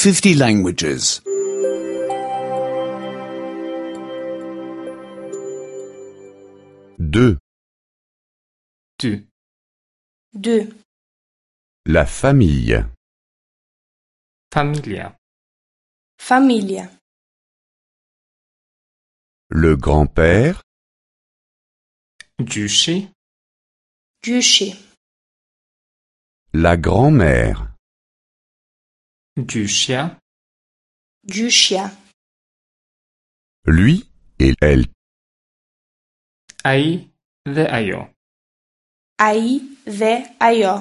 50 languages. 2. 2. 2. La famille. Familia. Família. Le grand-père. Gjyshi. Gjyshi. La grand-mère. Gjyshja. Gjyshja. Lui et elle. Ai dhe ajo. Ai dhe ajo.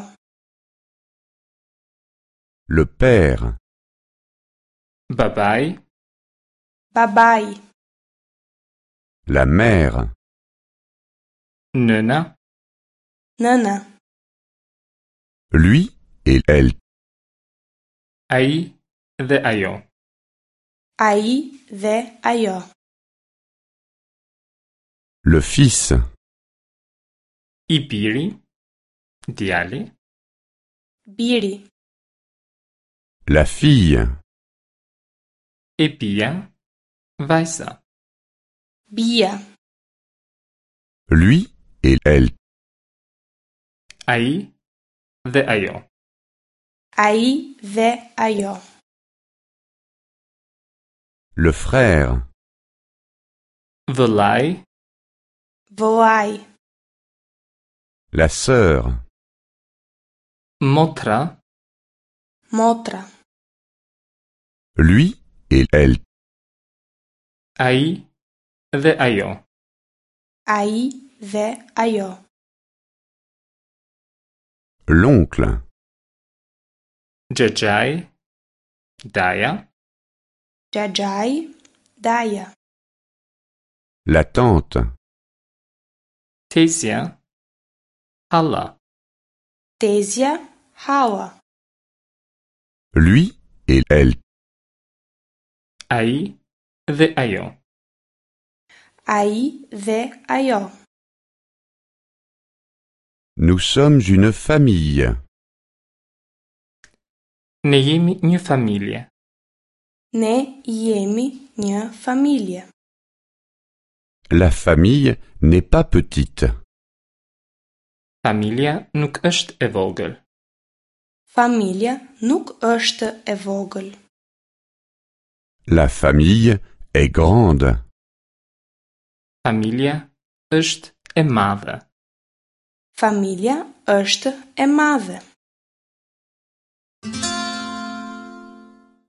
Le père. Babai. Babai. La mère. Nëna. Nëna. Lui et elle. Ai dhe ajo. Ai dhe ajo. Le fils. I biri. Djali. Biri. La fille. E bia. Vajza. Bia. Lui et elle. Ai dhe ajo. Ai dhe ajo. Le frère. Vëllai. Vëllai. La sœur. Motra. Motra. Lui et elle. Ai dhe ajo. Ai dhe ajo. L'oncle. Xhaxhai. Daja. Xhaxhai. Daja. La tante. Tesja. Halla. Tezja. Hala. Lui et elle. Ai dhe ajo. Ai dhe ajo. Nous sommes une famille. Ne jemi një familje. Ne jemi një familje. La famille n'est pas petite. Familja nuk është e vogël. Familja nuk është e vogël. La famille est grande. Familja është e madhe. Familja është e madhe.